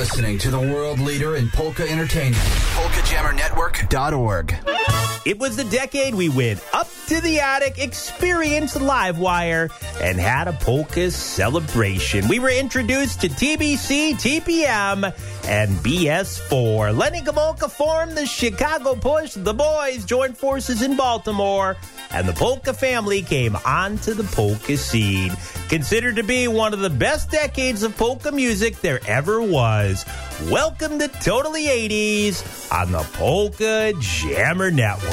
listening to the world leader in polka entertainment. PolkaJammerNetwork.org. It was the decade we went up to the attic, experienced Livewire, and had a polka celebration. We were introduced to TBC, TPM, and BS4. Lenny Gomulka formed the Chicago Push. The boys joined forces in Baltimore, and the polka family came onto the polka scene. Considered to be one of the best decades of polka music there ever was. Welcome to Totally 80s on the Polka Jammer Network.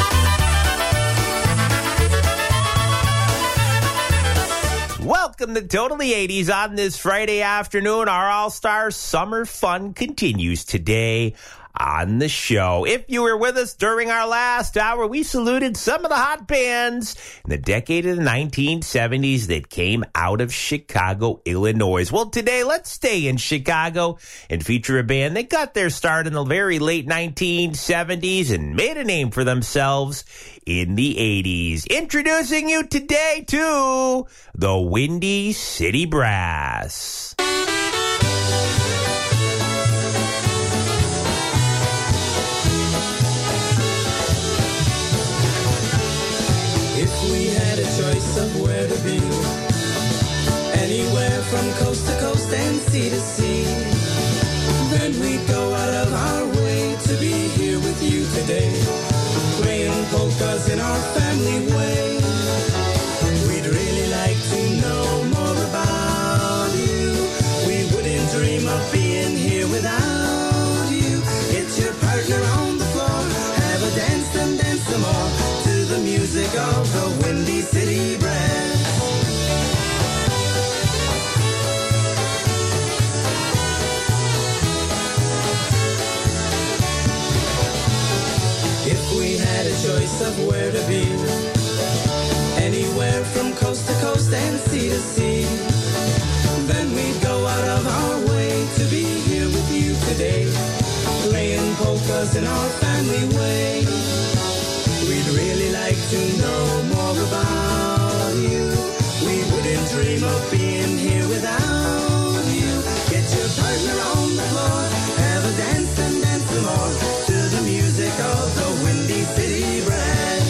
Welcome to Totally 80s on this Friday afternoon. Our All-Star Summer Fun continues today on the show. If you were with us during our last hour, we saluted some of the hot bands in the decade of the 1970s that came out of Chicago, Illinois. Well, today, let's stay in Chicago and feature a band that got their start in the very late 1970s and made a name for themselves in the 80s. Introducing you today to the Windy City Brass. Choice of where to be, anywhere from coast to coast and sea to sea, then we'd go out of our way to be here with you today, playing polkas in our family way. We'd really like to know more about you. We wouldn't dream of being here without you. Get your partner on the floor, have a dance and dance some more to the music of the Windy City Brass. If we had a choice of where to be, anywhere from coast to coast and sea to sea, then we'd go out of our way to be here with you today, playing polkas in our family way. We'd really like to know more about you. We wouldn't dream of being here without you. Get your partner on the floor, have a dance and dance some more to the music of the Windy City Brass.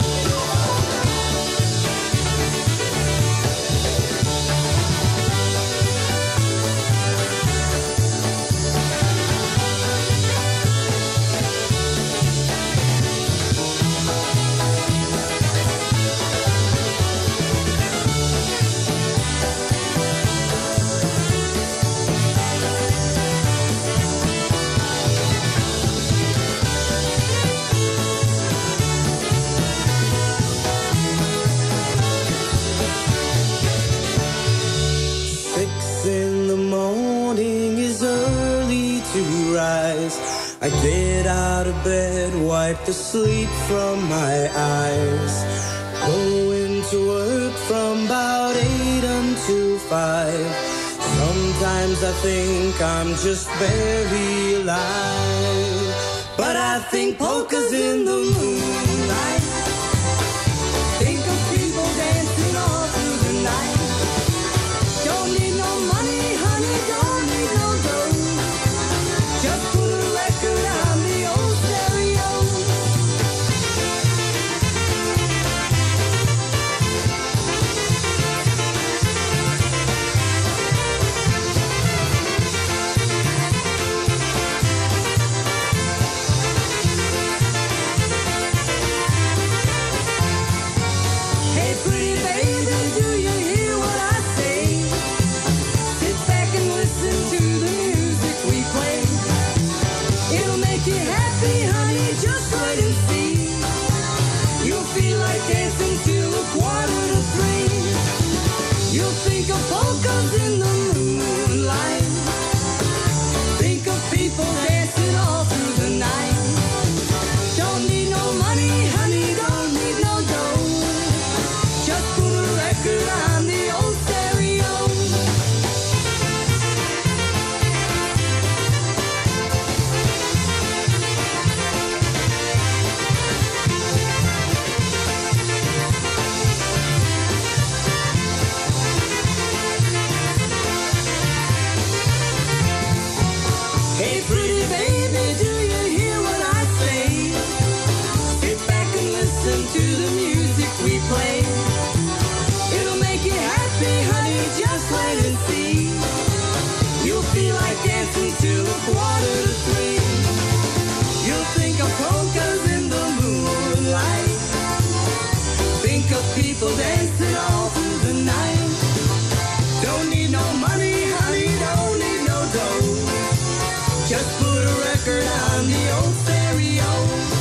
I get out of bed, wipe the sleep from my eyes, go into work from about 8 until 5. Sometimes I think I'm just barely alive, but I think polka's in the moonlight. Think of people dancing all through the night. Don't need no money, honey, don't need no dough. Just put a record on the old stereo. Hey, pretty baby, do you hear what I say? Sit back and listen to the music we play. It'll make you happy, honey, just wait and see. You'll feel like dancing till 2:45. You'll think of polkas in the moonlight. Think of people dancing all through the night. Don't need no money, honey, don't need no dough. Just put a record on the old stereo.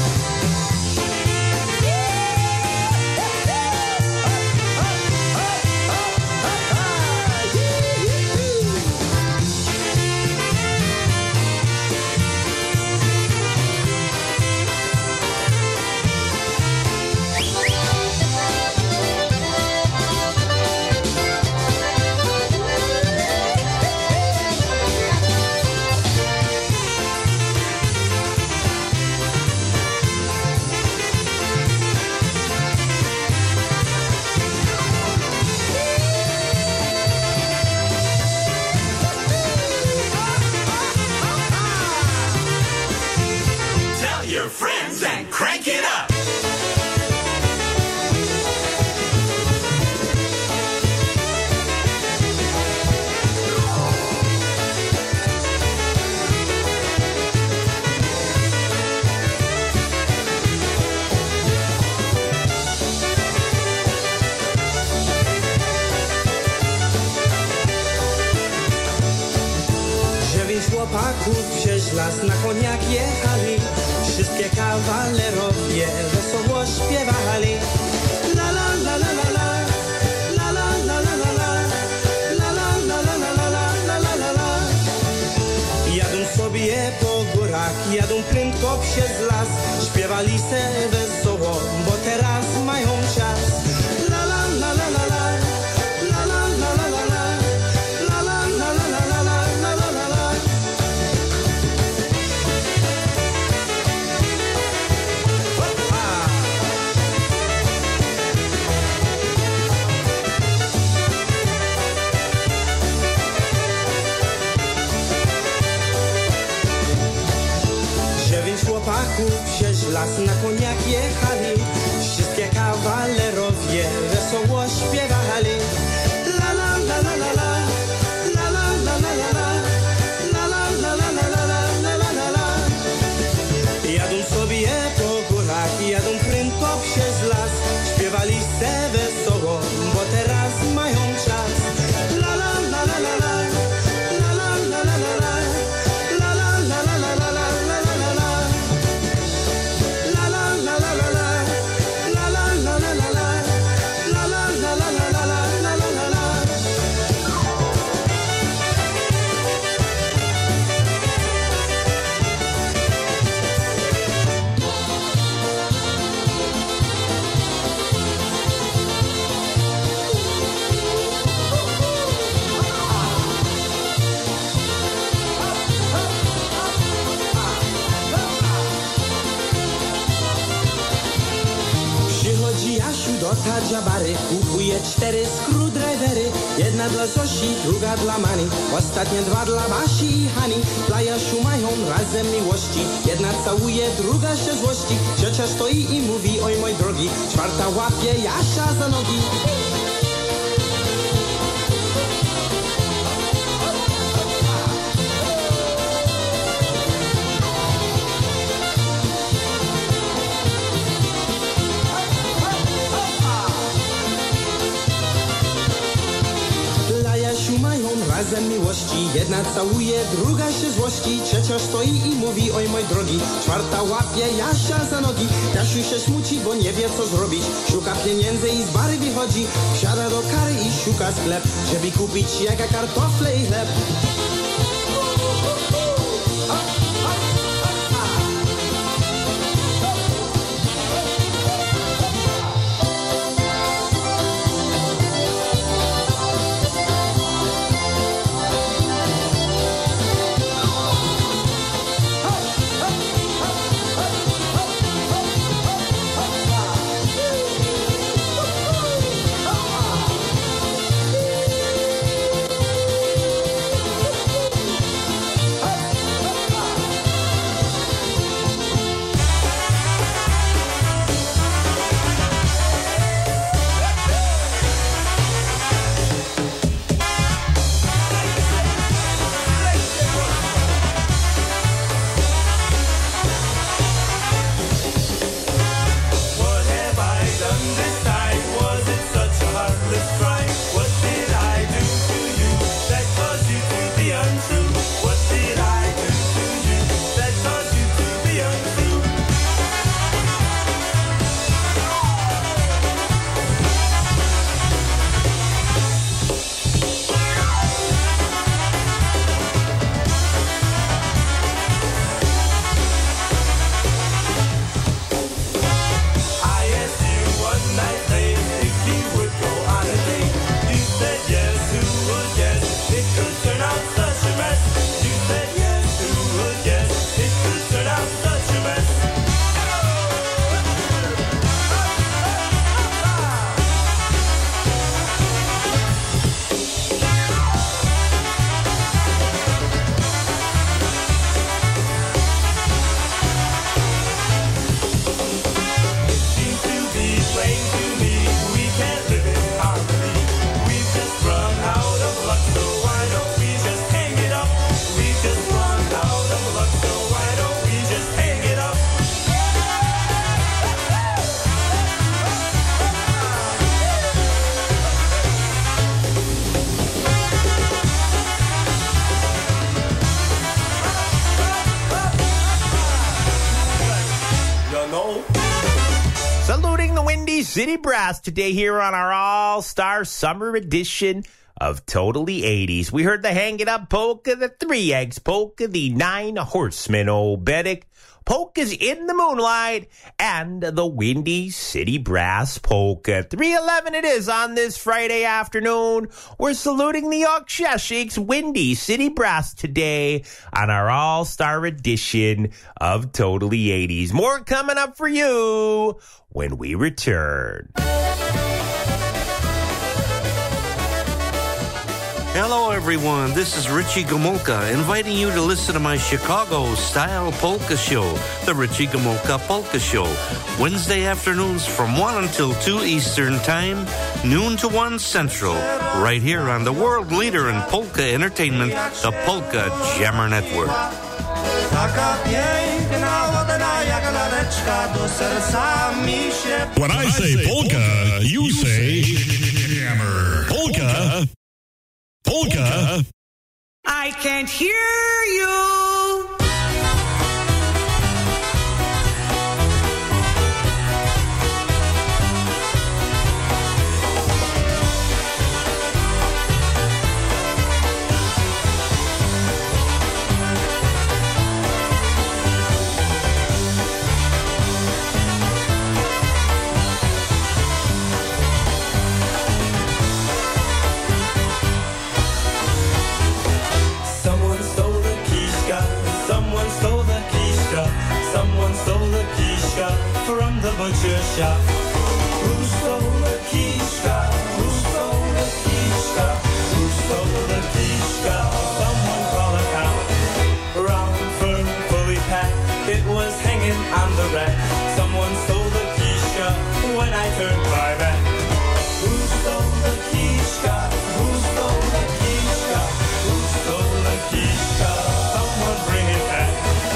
Friends and crank it up. Chłopaków przez las na koniach jechali. Wszystkie kawalerowie wesoło śpiewali. La la la la la la, la la la la la la, la la la la la la la la la la. Jadą sobie po górach, jadą prędko przez las. Śpiewali se wesoło, bo teraz mają czas. La la la la la la, la la la la la la, la la la la la la la la la la. Chłopaków przez las na koniach jechali. Wszystkie kawalerowie wesoło śpiewali. La la la la la la, la la la la la la, la la la la la la la la la la. Jadą sobie po górach, jadą prędko przez las. Śpiewali se wesoło, bo teraz mają czas. La la la la la la, la la la la la la, la la la la la la la. Do Tadziabary kupuje 4 screwdrivery. Jedna dla Zosi, druga dla Mani, ostatnie 2 dla Basi i Hani. Dla Jasiu mają razem miłości. Jedna całuje, druga się złości. Ciocia stoi i mówi, oj mój drogi. 4 łapie Jasia za nogi. Razem miłości, jedna całuje, druga się złości. Trzecia stoi i mówi, oj mój drogi. 4 łapie Jasia za nogi. Jasiu się smuci, bo nie wie co zrobić. Szuka pieniędzy i z bary wychodzi. Wsiada do kary i szuka sklep, żeby kupić jaka kartofle i chleb. Windy City Brass today here on our All-Star Summer Edition of Totally 80s. We heard the Hang It Up polka, the Three Eggs polka, the Nine Horsemen Obedic, Polkas in the Moonlight, and the Windy City Brass polka. 3:11 it is on this Friday afternoon. We're saluting the Oksheshik's Windy City Brass today on our All-Star Edition of Totally 80s. More coming up for you when we return. Hello, everyone. This is Richie Gomulka, inviting you to listen to my Chicago-style polka show, the Richie Gomulka Polka Show, Wednesday afternoons from 1 until 2 Eastern Time, noon to 1 Central, right here on the world leader in polka entertainment, the Polka Jammer Network. When I say polka, you say jammer. Polka. Polka. I can't hear you. From the butcher shop. Who stole the kishka? Who stole the kishka? Who stole the kishka? Someone call a cow. Round, firm, fully packed. It was hanging on the rack. Someone stole the kishka when I turned my back. Who stole the kishka? Who stole the kishka? Who stole the kishka? Someone bring it back.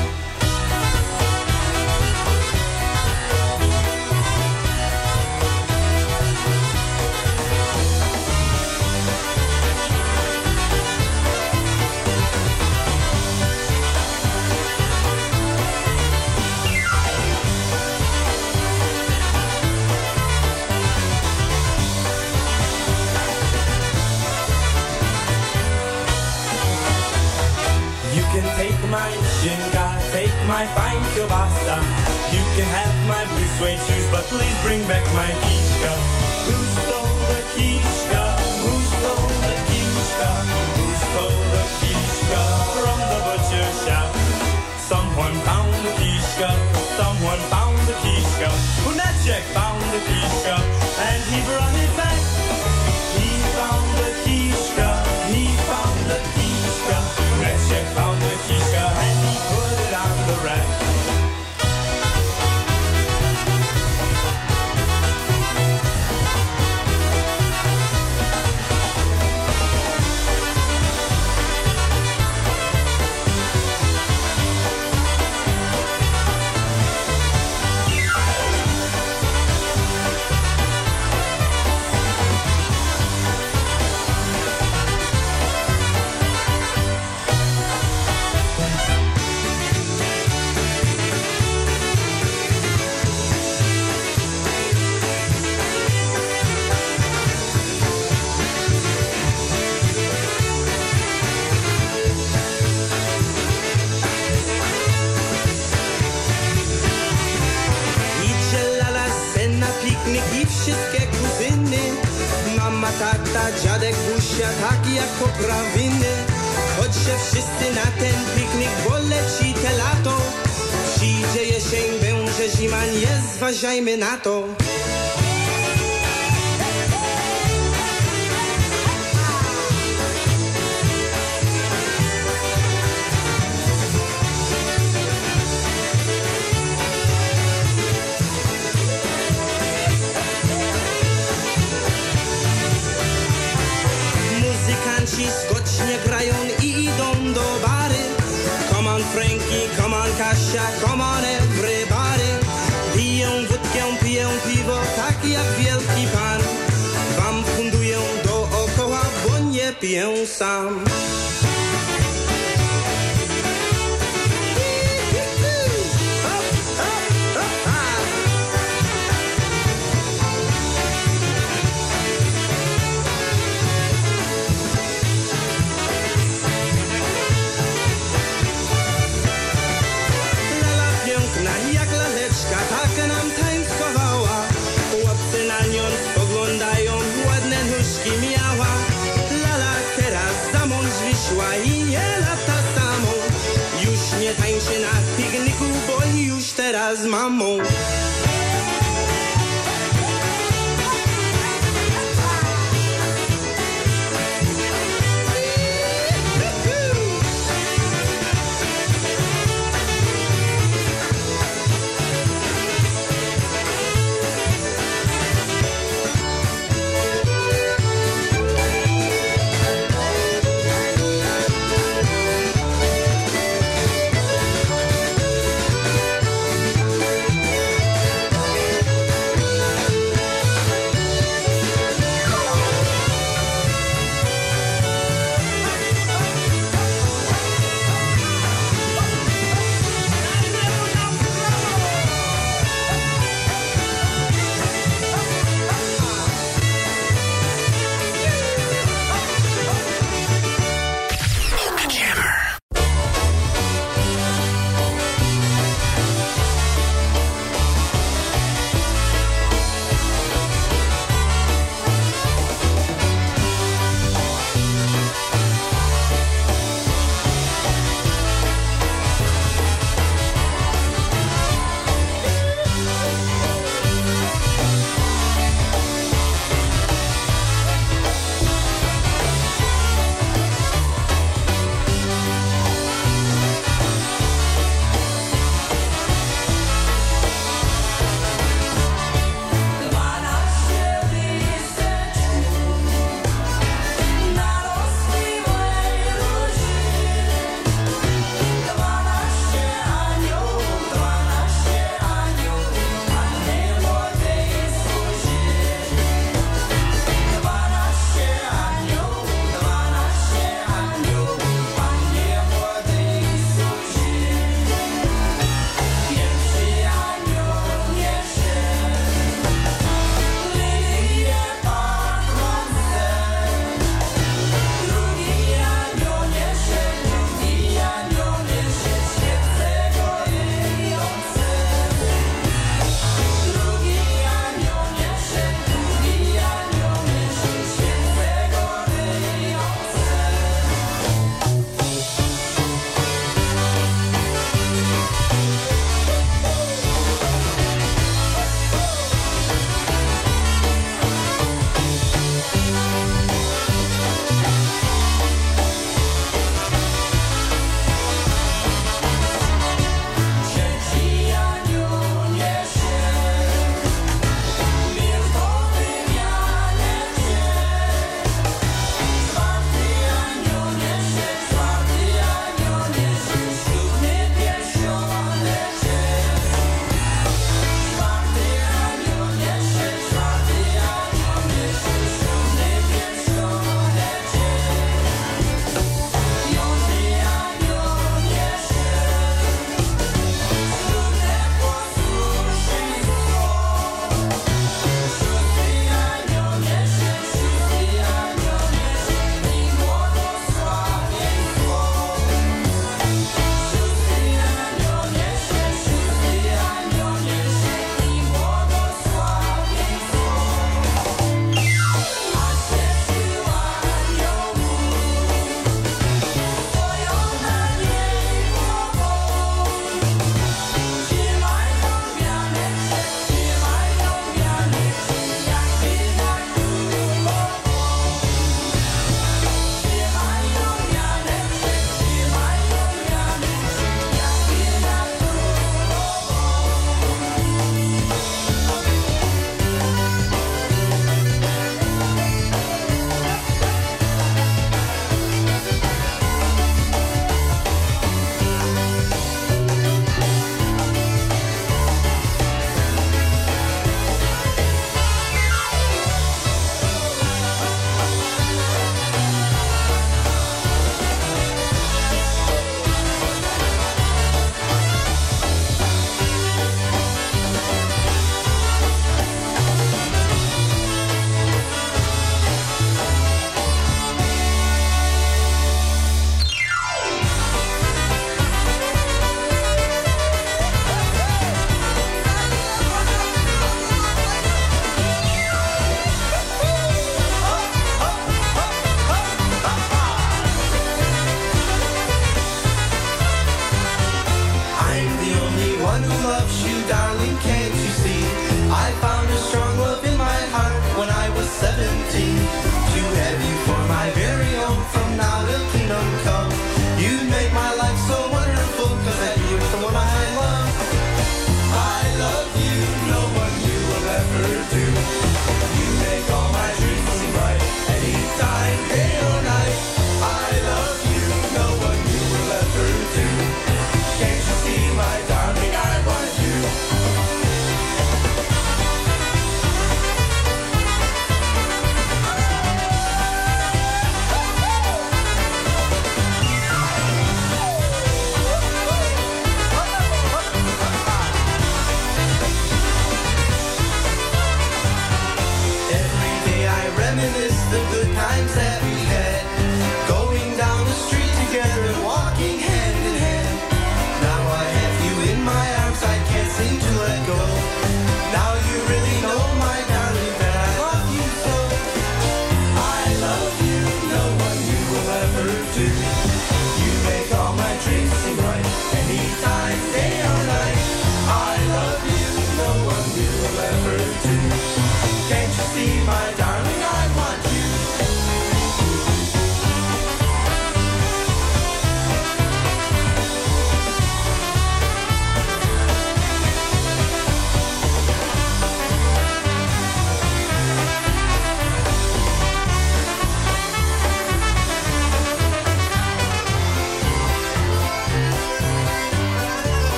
Take my shinka, take my fine kielbasa. You can have my blue suede shoes, but please bring back my kishka. Who stole the kishka? Who stole the kishka? Who stole the kishka from the butcher shop? Someone found the kishka. Someone found the kishka. Hunacek found the kishka, and he brought it back. He found the kishka. He found the kishka. Hunacek found the kishka, and he put it on the rack. Tata, dziadek, busia, tak jak poprawiny. Chodźcie wszyscy na ten piknik, bo leci te lato. Przyjdzie jesień, będzie zima, nie zważajmy na to. Muzykanci skocznie grają i idą do bary. Come on Frankie, come on Kasia, come on everybody. Piją wódkę, piją piwo, tak jak wielki pan. Wam funduję dookoła, bo nie piję sam. as my moan.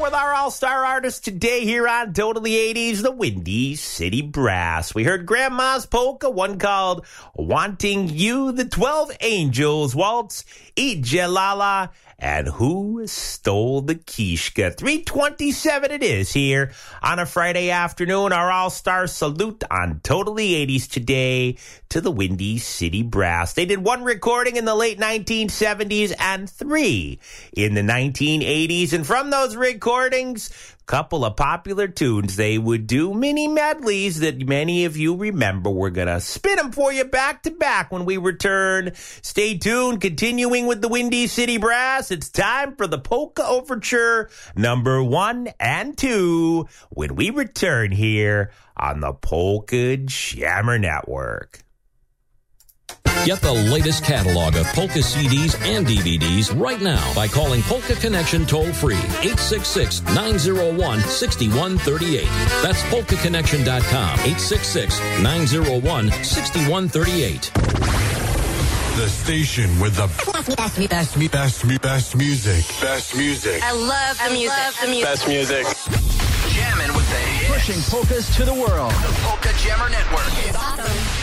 with our all-star artist today here on Totally 80s, the Windy City Brass. We heard Grandma's Polka, one called Wanting You, the 12 Angels Waltz, Ijelala, and Who Stole the Kishka? 3:27 it is here on a Friday afternoon. Our all-star salute on Totally 80s today to the Windy City Brass. They did one recording in the late 1970s and 3 in the 1980s. And from those recordings, couple of popular tunes they would do, mini medleys that many of you remember. We're going to spin them for you back to back when we return. Stay tuned. Continuing with the Windy City Brass, it's time for the Polka Overture number 1 and 2 when we return here on the Polka Jammer Network. Get the latest catalog of polka CDs and DVDs right now by calling Polka Connection toll-free, 866-901-6138. That's polkaconnection.com, 866-901-6138. The station with the best music. Best music. I love the music. Best music. Jamming with the hits. Pushing polkas to the world. The Polka Jammer Network. It's awesome.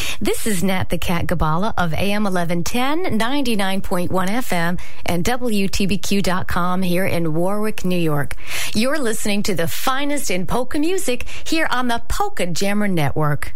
This is Nat the Cat Gabala of AM 1110, 99.1 FM, and WTBQ.com here in Warwick, New York. You're listening to the finest in polka music here on the Polka Jammer Network.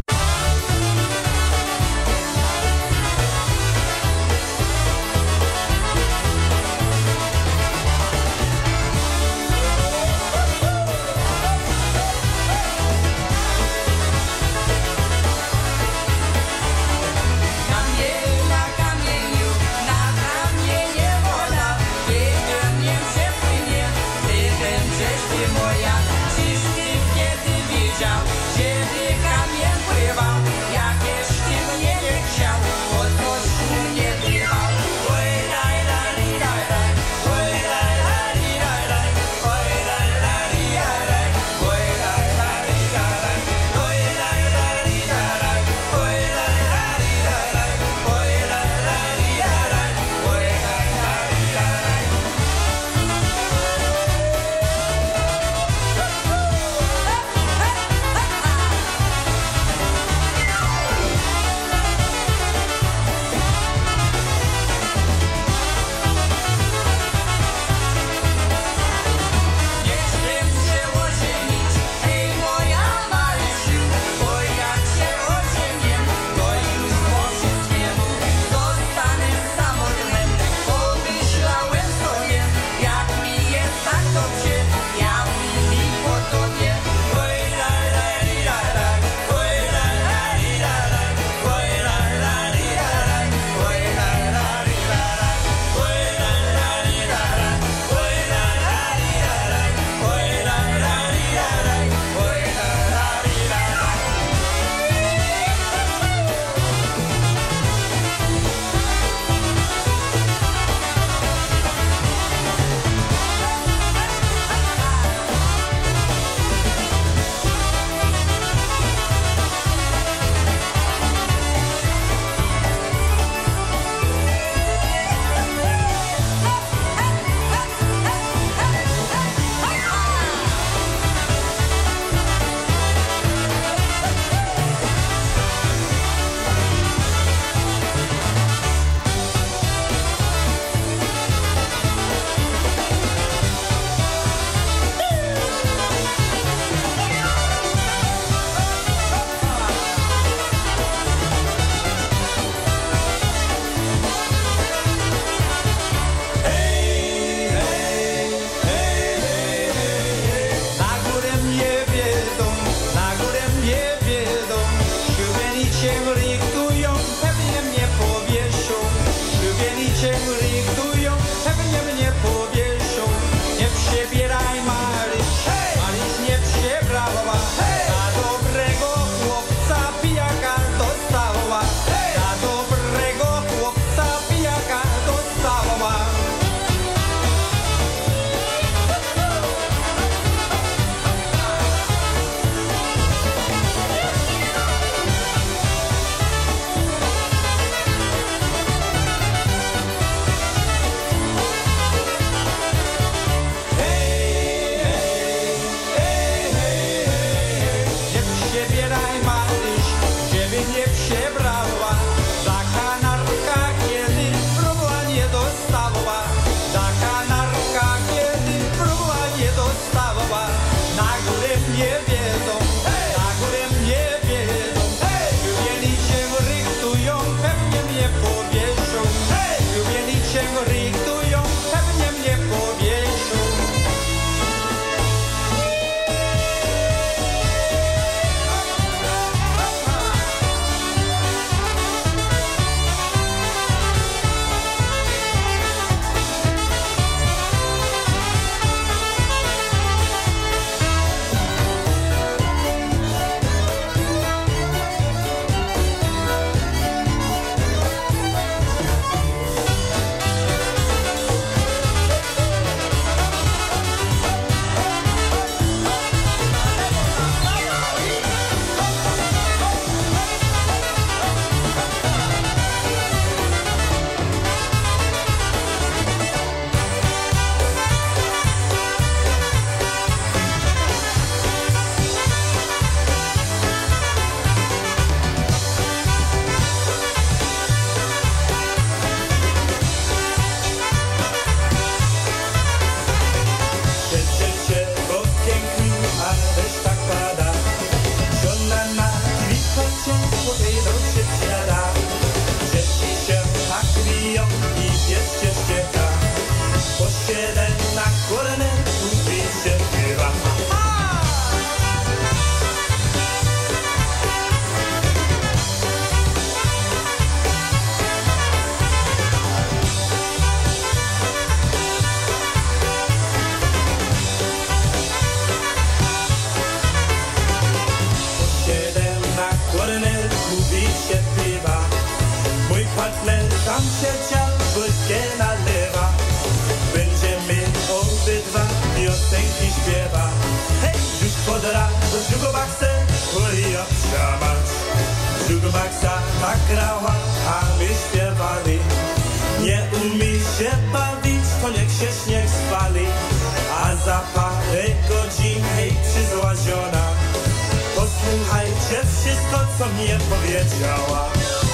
trzecia błyśnie nalewa. Będziemy obydwa piosenki śpiewa. Hej, już pod razu dżugobakse, uli obsiamać. Dżugobaksa tak grała, a my śpiewali. Nie umie się bawić, to niech się śnieg spali. A za parę godzin, hej, przyzłaziona, posłuchajcie wszystko, co mnie powiedziała.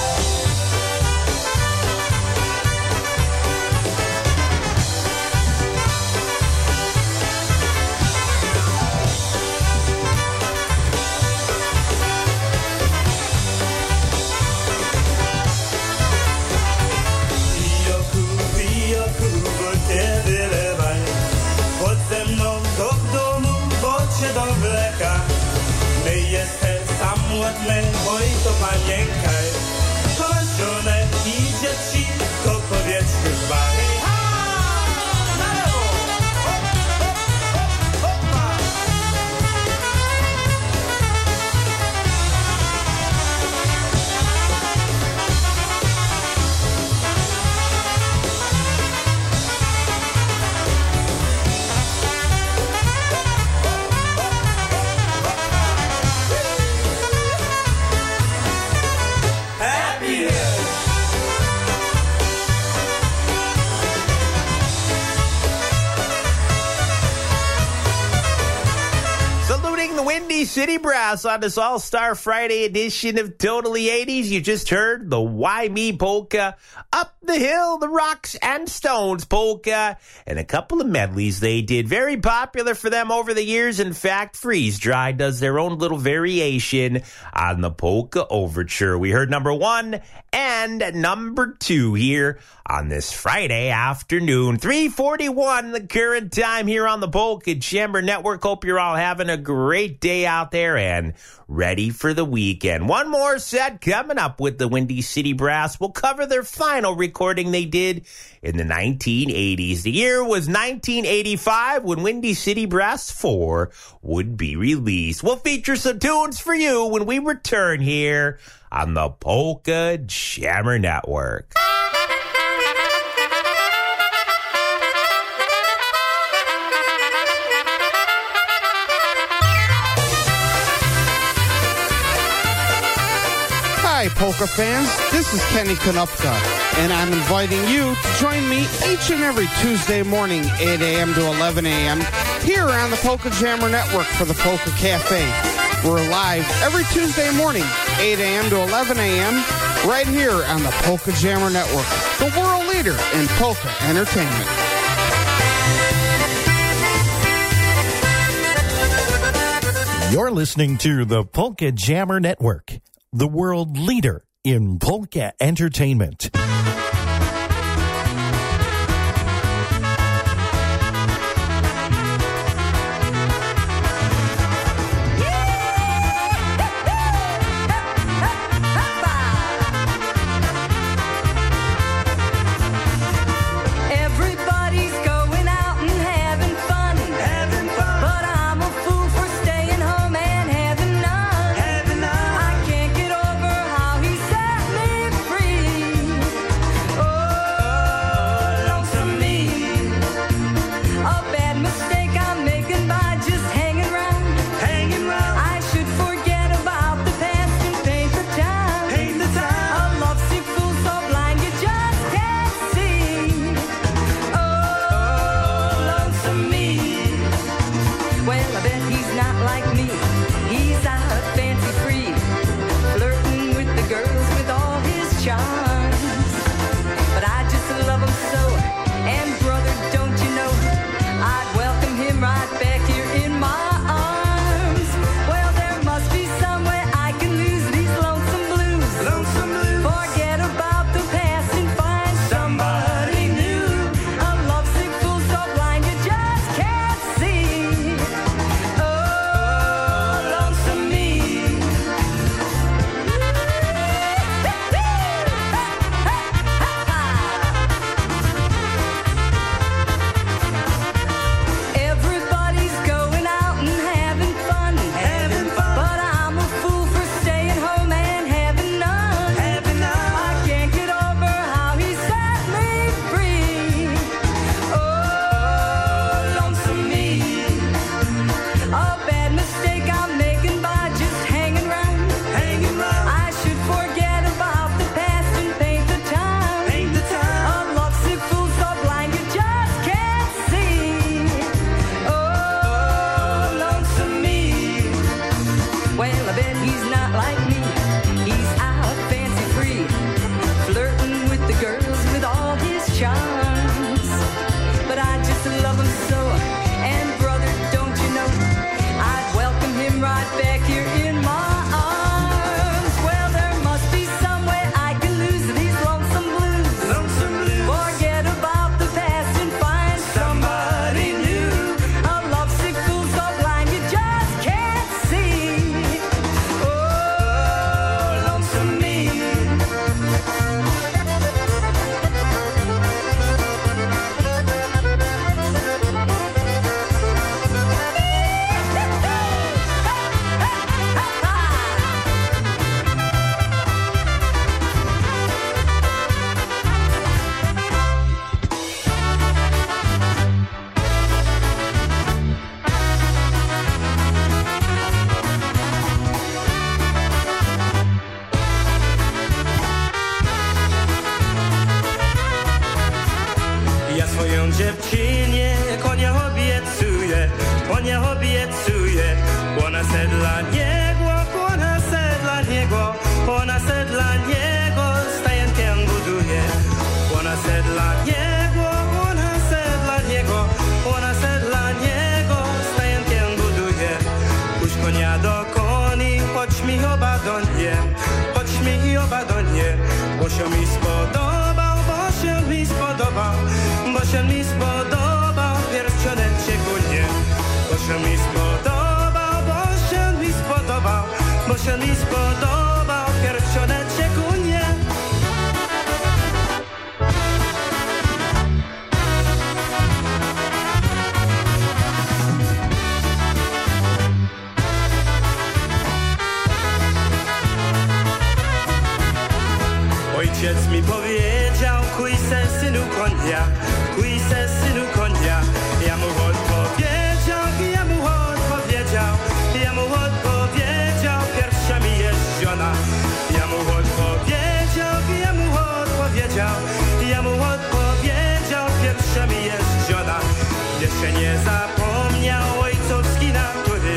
Ładne, oj to panienka, żonę i dzieci, to powiedzmy dwa. Windy City Brass on this All-Star Friday edition of Totally 80s. You just heard the Why Me Polka, Up the Hill, the Rocks and Stones Polka, and a couple of medleys they did. Very popular for them over the years. In fact, Freeze Dry does their own little variation on the Polka Overture. We heard number 1 and number 2 here on this Friday afternoon. 3:41 the current time here on the Polka Jammer Network. Hope you're all having a great day out there and ready for the weekend. One more set coming up with the Windy City Brass. We'll cover their final recording they did in the 1980s. The year was 1985 when Windy City Brass 4 would be released. We'll feature some tunes for you when we return here on the Polka Jammer Network. Hi, polka fans. This is Kenny Konopka, and I'm inviting you to join me each and every Tuesday morning, 8 a.m. to 11 a.m., here on the Polka Jammer Network for the Polka Cafe. We're live every Tuesday morning, 8 a.m. to 11 a.m., right here on the Polka Jammer Network, the world leader in polka entertainment. You're listening to the Polka Jammer Network, the world leader in polka entertainment. konia obiecuje. Ona sedla niego, ona sedla niego, ona sedla niego, stajenkę buduje. Ona sedla niego, ona sedla niego, ona sedla niego, stajenkę buduje. Puść konia do koni, chodź mi oba do nie, chodź mi oba do nie, bo się mi spodobał, bo się mi spodobał, bo się mi spodobał pierścioneczek u nie. Bo się mi spodobał, bo się mi spodobał, bo się mi spodobał pierścioneczek u nie. Ojciec mi powiedział, kuj se synu konia, kuj se synu konia. Ja mu odpowiedział, ja mu odpowiedział, ja mu odpowiedział, pierwsza mi jest żona. Ja mu odpowiedział, ja mu odpowiedział, ja mu odpowiedział, pierwsza mi jest żona. Jeszcze nie zapomniał ojcowski natury,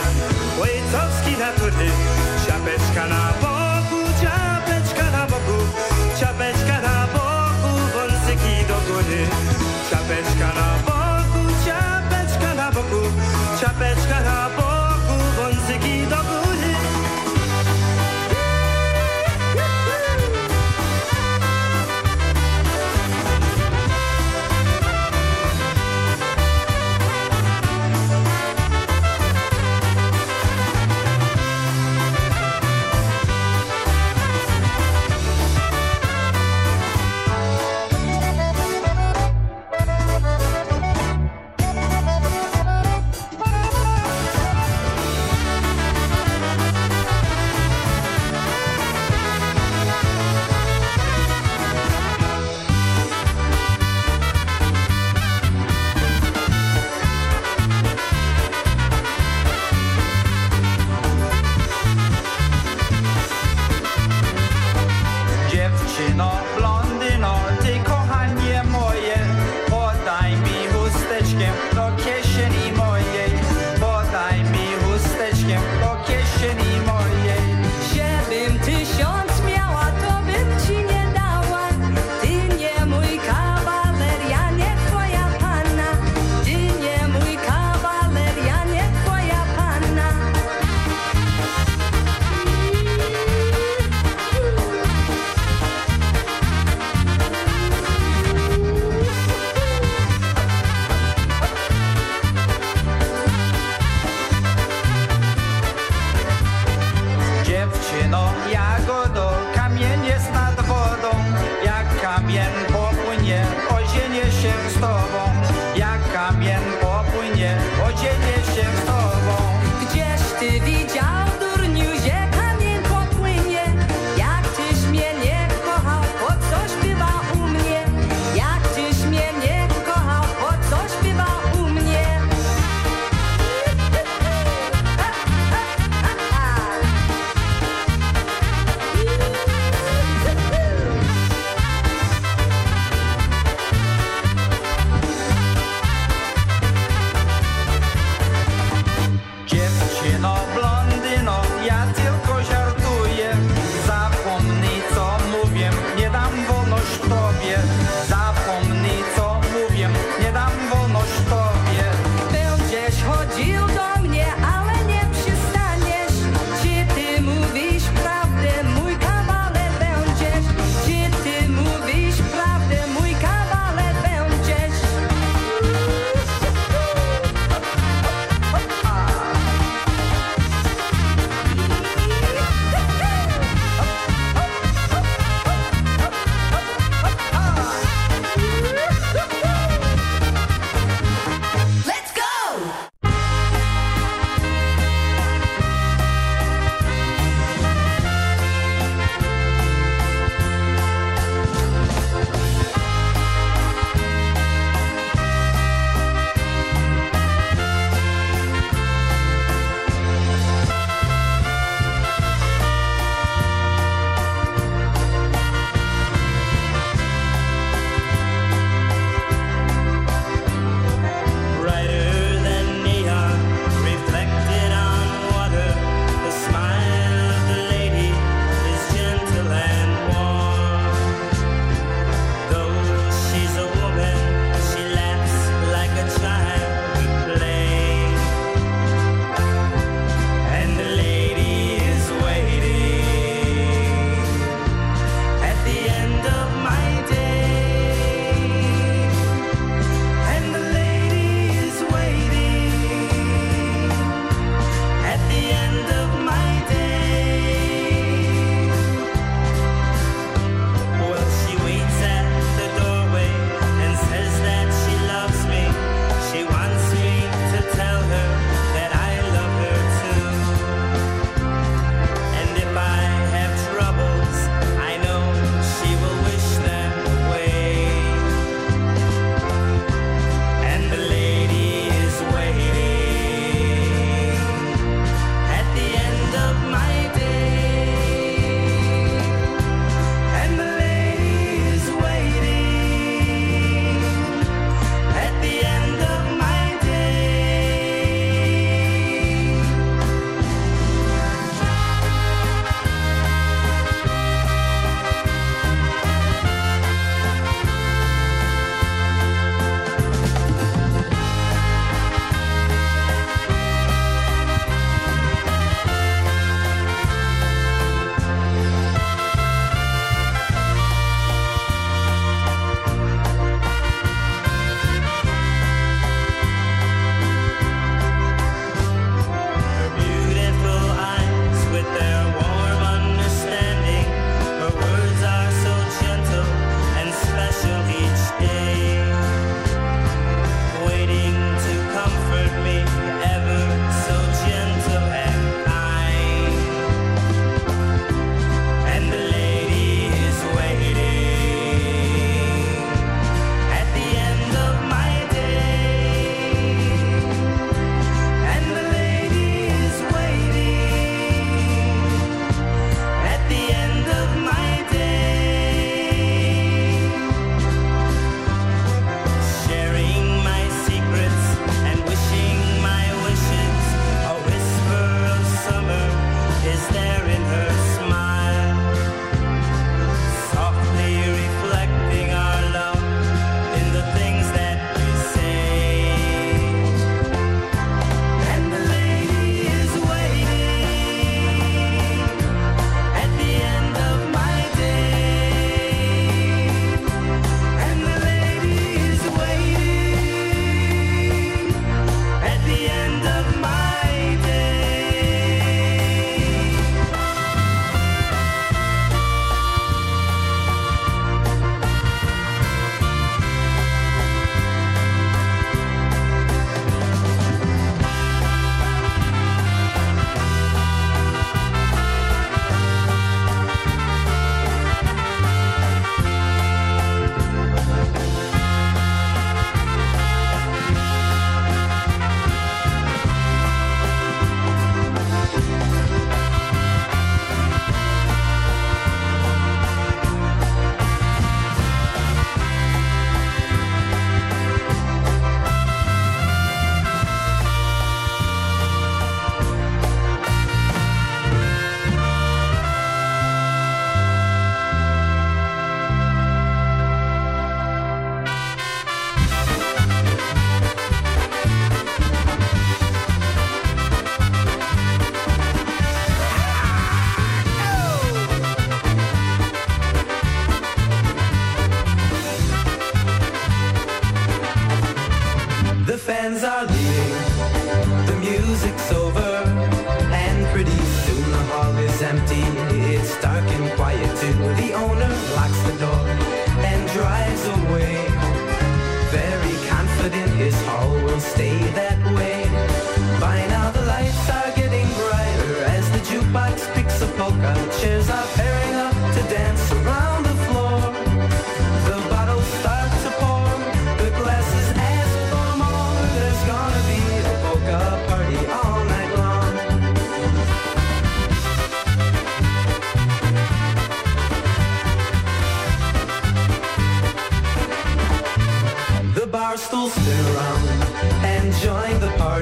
czapeczka na boku, czapeczka na boku, czapeczka na boku, wąsyki do góry. Czapeczka na boku, czapeczka na boku, czapeczka na boku, wąsyki do góry.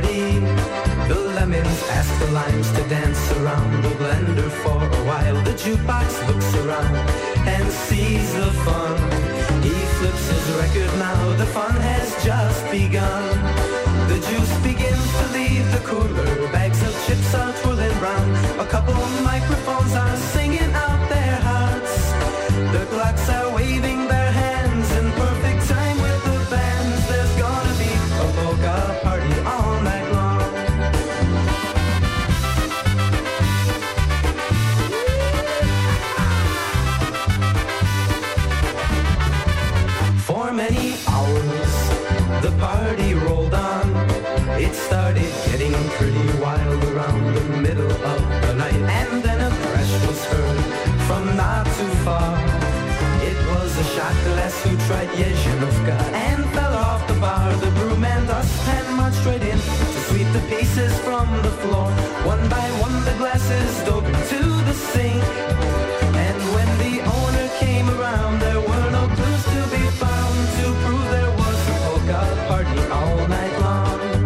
party. The lemons ask the limes to dance around the blender for a while. The jukebox looks around and sees the fun. He flips his record now, the fun has just begun. The juice begins to leave the cooler, bags of chips are twirling round. A couple microphones are singing out their hearts. The clocks are waving their hands in perfect time with the bands. There's gonna be a polka party all night long. For many hours, the party rolled on. It started getting pretty wild around the middle of the night, and then a crash was heard from not too far. It was a shot glass who tried Yezhinovka and fell off the bar. The brewman dustpan marched right in to sweep the pieces from the floor. One by one the glasses dove into the sink, and when the owner came around, there were no clues to be found to prove there was a polka party all night long.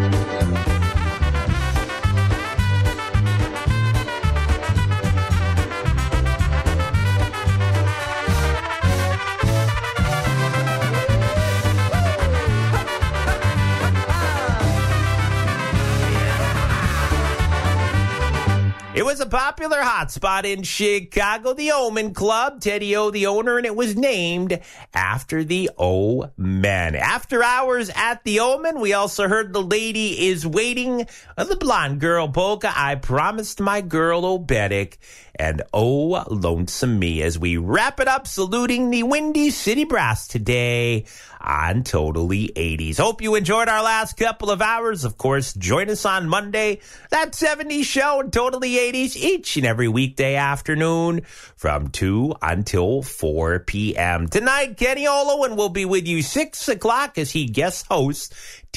It was a popular hotspot in Chicago, the Omen Club. Teddy O, the owner, and it was named after the O-Men. After hours at the Omen, we also heard The Lady Is Waiting, the Blonde Girl polka, I Promised My Girl Obedic, and Oh, Lonesome Me, as we wrap it up saluting the Windy City Brass today on Totally 80s. Hope you enjoyed our last couple of hours. Of course, join us on Monday, that 70s show and Totally 80s each and every weekday afternoon from 2 until 4 p.m. Tonight, Kenny Olowen will be with you 6 o'clock as he guest hosts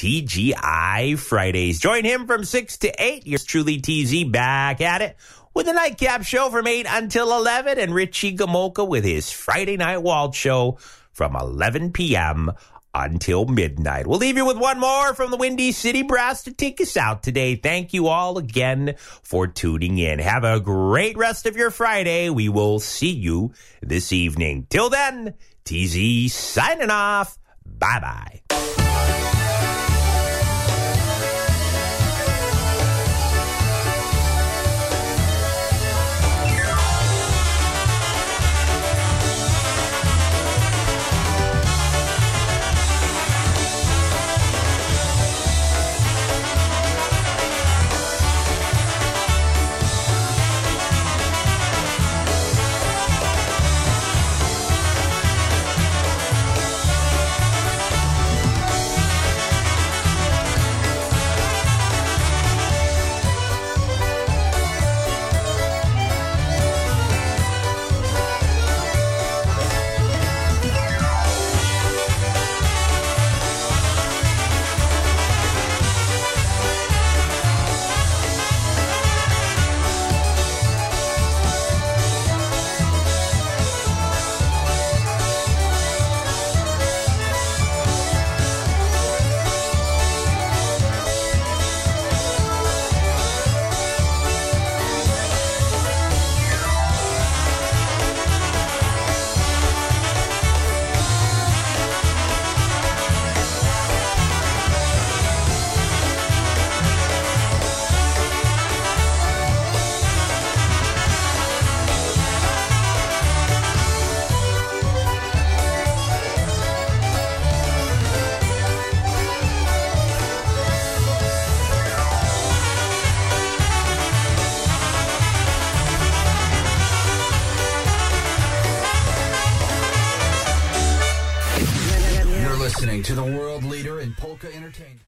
TGI Fridays. Join him from 6 to 8. Yours truly, TZ, back at it with a nightcap show from 8 until 11, and Richie Gomolka with his Friday Night Waltz show from 11 p.m. until midnight. We'll leave you with one more from the Windy City Brass to take us out today. Thank you all again for tuning in. Have a great rest of your Friday. We will see you this evening. Till then, TZ signing off. Bye-bye. Listening to the world leader in polka entertainment.